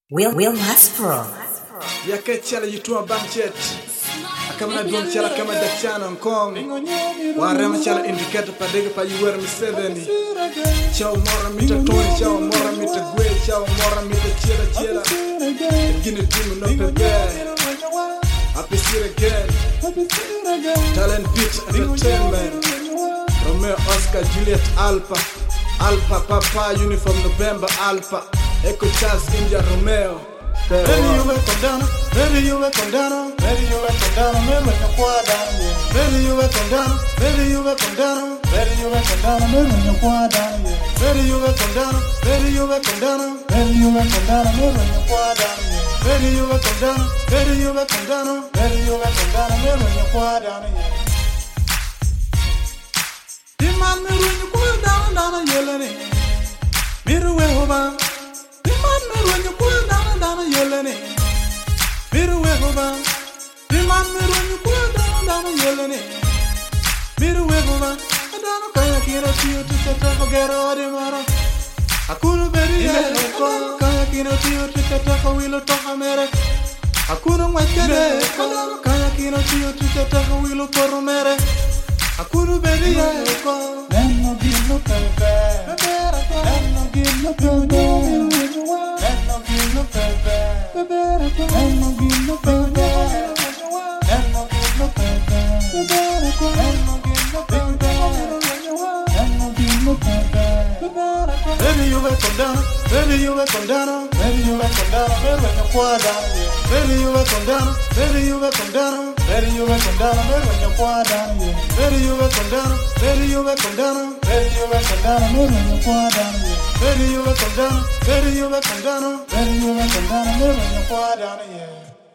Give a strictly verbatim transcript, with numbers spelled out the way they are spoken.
Will Will Maspro. Yake chala yitwa banchet akamna don chala kama dakchana Kong warema chala indicator padega pa yuwer mi seveni chaw mora mita toy chaw mora mita gwe chaw mora mita chela chela gine timu no pepe apisir again talent beat entertainment Romeo Oscar Juliet Alpha Alpha Papa Uniform November Alpha Echo Charles India Romeo Baby you will come down, baby you will come down, baby you will come down, me when you qua down, baby you will come down, baby you will come down, baby you will come down, me when you qua down, baby you will come down, baby you will come down, baby you will come down, me when you qua down, baby you will come down, baby you will come down, baby you will come down, me when you qua down. The man me when you qua down, down yelling, me the way over. The man me when you qua down. Yelene, miru wehova. The man me when you pull down, down yelene. Miru wehova. I don't kaya kiro tiyo tikata forget all the mara. Akunu beri yeleko. Kaya kiro tiyo tikata for wilo toka mere. Akunu mwekere. Kaya kiro tiyo tikata for wilo poro mere. Akunu beri yeleko. Then no give no pepe. Then no give no pepe. Then no give no pepe. And no give no pepe. And no give no pepe. And no give no pepe. And no give no pepe. Baby you will come down, baby you will come down, baby you will come down, baby when you qua down, baby you will come down, baby you will come down, baby you will come down, baby when you qua down, baby you will come down, baby you will come down, baby you will come down, baby when you qua down, baby you will come down, baby you will come down, baby you will come down, baby when you qua down, yeah.